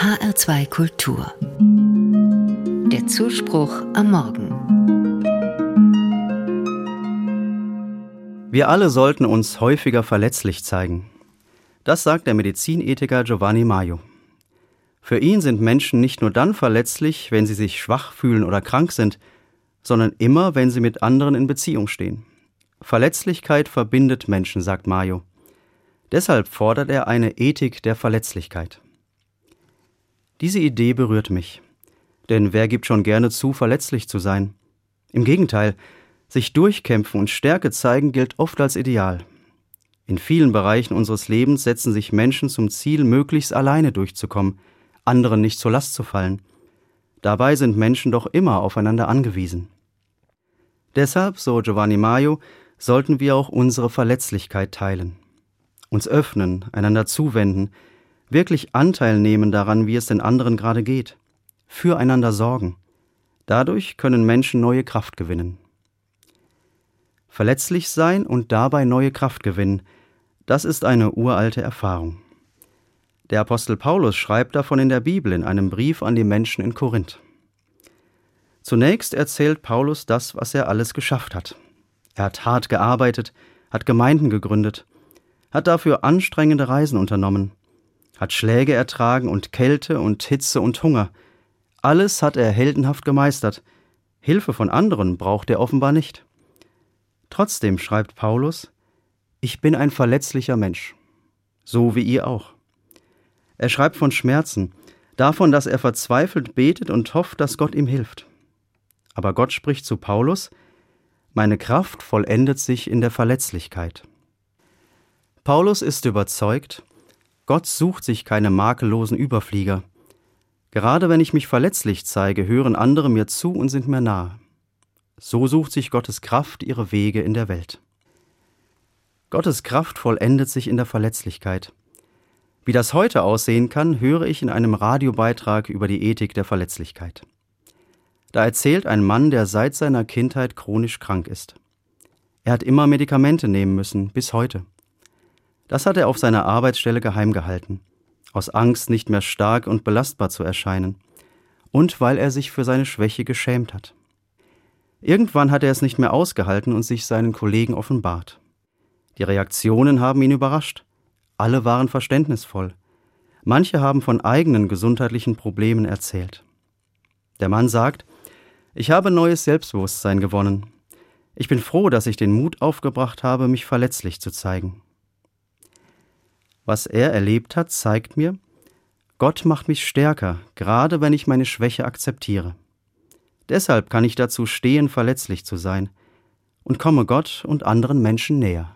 HR2 Kultur. Der Zuspruch am Morgen. Wir alle sollten uns häufiger verletzlich zeigen. Das sagt der Medizinethiker Giovanni Maio. Für ihn sind Menschen nicht nur dann verletzlich, wenn sie sich schwach fühlen oder krank sind, sondern immer, wenn sie mit anderen in Beziehung stehen. Verletzlichkeit verbindet Menschen, sagt Maio. Deshalb fordert er eine Ethik der Verletzlichkeit. Diese Idee berührt mich. Denn wer gibt schon gerne zu, verletzlich zu sein? Im Gegenteil, sich durchkämpfen und Stärke zeigen gilt oft als Ideal. In vielen Bereichen unseres Lebens setzen sich Menschen zum Ziel, möglichst alleine durchzukommen, anderen nicht zur Last zu fallen. Dabei sind Menschen doch immer aufeinander angewiesen. Deshalb, so Giovanni Maio, sollten wir auch unsere Verletzlichkeit teilen. Uns öffnen, einander zuwenden, wirklich Anteil nehmen daran, wie es den anderen gerade geht. Füreinander sorgen. Dadurch können Menschen neue Kraft gewinnen. Verletzlich sein und dabei neue Kraft gewinnen, das ist eine uralte Erfahrung. Der Apostel Paulus schreibt davon in der Bibel in einem Brief an die Menschen in Korinth. Zunächst erzählt Paulus das, was er alles geschafft hat. Er hat hart gearbeitet, hat Gemeinden gegründet, hat dafür anstrengende Reisen unternommen, hat Schläge ertragen und Kälte und Hitze und Hunger. Alles hat er heldenhaft gemeistert. Hilfe von anderen braucht er offenbar nicht. Trotzdem schreibt Paulus: Ich bin ein verletzlicher Mensch, so wie ihr auch. Er schreibt von Schmerzen, davon, dass er verzweifelt betet und hofft, dass Gott ihm hilft. Aber Gott spricht zu Paulus: Meine Kraft vollendet sich in der Verletzlichkeit. Paulus ist überzeugt, Gott sucht sich keine makellosen Überflieger. Gerade wenn ich mich verletzlich zeige, hören andere mir zu und sind mir nahe. So sucht sich Gottes Kraft ihre Wege in der Welt. Gottes Kraft vollendet sich in der Verletzlichkeit. Wie das heute aussehen kann, höre ich in einem Radiobeitrag über die Ethik der Verletzlichkeit. Da erzählt ein Mann, der seit seiner Kindheit chronisch krank ist. Er hat immer Medikamente nehmen müssen, bis heute. Das hat er auf seiner Arbeitsstelle geheim gehalten, aus Angst, nicht mehr stark und belastbar zu erscheinen und weil er sich für seine Schwäche geschämt hat. Irgendwann hat er es nicht mehr ausgehalten und sich seinen Kollegen offenbart. Die Reaktionen haben ihn überrascht. Alle waren verständnisvoll. Manche haben von eigenen gesundheitlichen Problemen erzählt. Der Mann sagt: Ich habe neues Selbstbewusstsein gewonnen. Ich bin froh, dass ich den Mut aufgebracht habe, mich verletzlich zu zeigen. Was er erlebt hat, zeigt mir, Gott macht mich stärker, gerade wenn ich meine Schwäche akzeptiere. Deshalb kann ich dazu stehen, verletzlich zu sein und komme Gott und anderen Menschen näher.